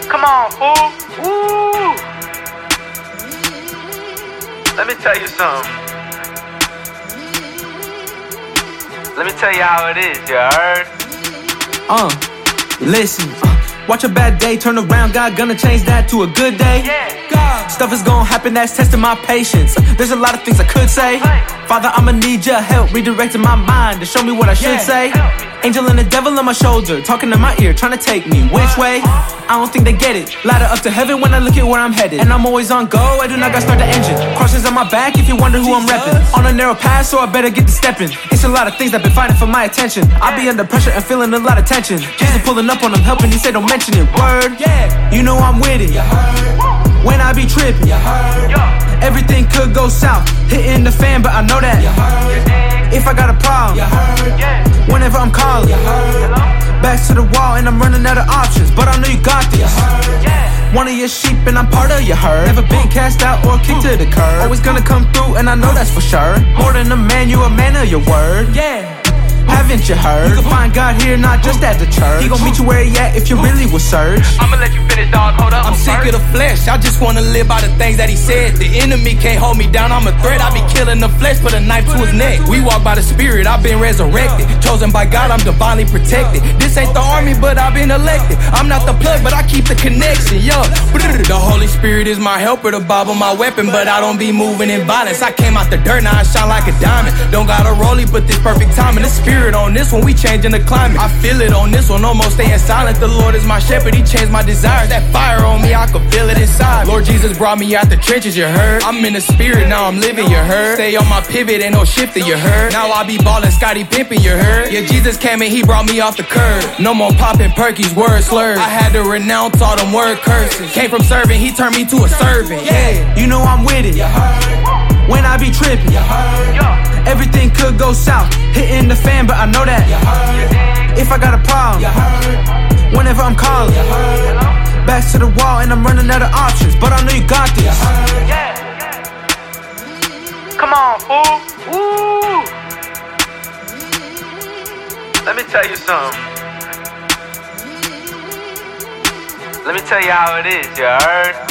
Come on, fool. Woo. Let me tell you something. Let me tell you how it is, you heard? Listen. Watch a bad day turn around, God gonna change that to a good day. God, stuff is gonna happen that's testing my patience. There's a lot of things I could say. Father, I'ma need your help, redirecting my mind to show me what I should say. Angel and the devil on my shoulder, talking in my ear, trying to take me which way? I don't think they get it. Ladder up to heaven when I look at where I'm headed. And I'm always on go, I do not gotta start the engine. Crosses on my back if you wonder who I'm repping. On a narrow path, so I better get to stepping. It's a lot of things that been fighting for my attention. I be under pressure and feeling a lot of tension. Jesus pulling up on him, helping, he said don't mention it. Word, you know I'm with it. When I be tripping, everything could go south. Hitting the fan, but I know that if I got a problem, whenever I'm calling, back to the wall and I'm running out of options. But I know you got this. One of your sheep and I'm part of your herd. Never been cast out or kicked to the curb. Always gonna come through and I know that's for sure. More than a man, you a man of your word. Haven't you heard? You can find God here, not just at the church. He gon' meet you where he at if you really will search. I'ma let you finish, dog. Hold up. I'm sick of the flesh. I just wanna live by the things that he said. The enemy can't hold me down. I'm a threat. I be killing the flesh, put a knife to his neck. We walk by the spirit. I've been resurrected. Chosen by God, I'm divinely protected. This ain't the army, but I've been elected. I'm not the plug, but I keep the connection. Yo, the Holy Spirit is my helper, the Bible my weapon, but I don't be moving in violence. I came out the dirt, now I shine like a diamond. Don't got a rollie, but this perfect timing. The spirit on this one, we changing the climate. I feel it on this one, almost staying silent. The Lord is my shepherd, he changed my desires. That fire on me, I could feel it inside. Lord Jesus brought me out the trenches, you heard? I'm in the spirit, now I'm living, you heard? Stay on my pivot, ain't no shifting, you heard? Now I be ballin', Scotty pimpin', you heard? Yeah, Jesus came and he brought me off the curb. No more poppin' perkies, word slurs. I had to renounce all them word curses. Came from serving, he turned me to a servant. You know I'm with it. When I be tripping, everything could go south. Hitting the fan, but I know that if I got a problem, whenever I'm calling, back to the wall and I'm running out of options. But I know you got this. Come on, fool. Woo. Let me tell you something. Let me tell you how it is, you heard?